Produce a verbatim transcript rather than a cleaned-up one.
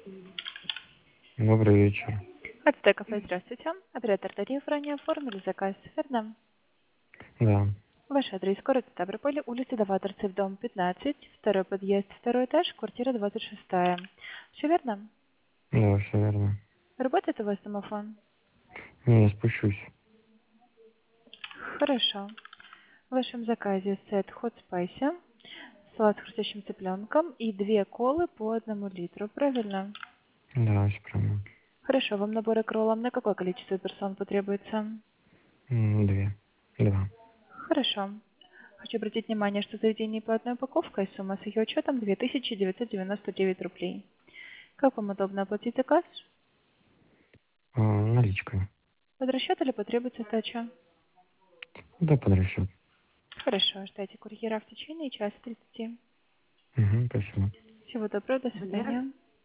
Добрый вечер. Ацтек кафе, здравствуйте. Оператор тариф ранее оформили заказ, верно? Да, Ваш адрес город Ставрополь, улица Даваторцев, дом пятнадцать, второй подъезд, второй этаж, квартира двадцать шестая. Все верно? да, все верно. Работает у вас домофон? Не, я спущусь. Хорошо. В вашем заказе сет Hot Spicy, салат с хрустящим цыпленком и две колы по одному литру, правильно? Да, все правильно. Хорошо, вам набор кроллом на какое количество персон потребуется? М, Две. Два. Хорошо. Хочу обратить внимание, что заведение по одной упаковке, сумма с ее учетом две тысячи девятьсот девяносто девять рублей. Как вам удобно оплатить заказ? А, наличкой. Под расчет или потребуется сдача? Да, под расчет. Хорошо, ждайте курьера в течение часа тридцати. Угу, спасибо. Всего доброго, до свидания.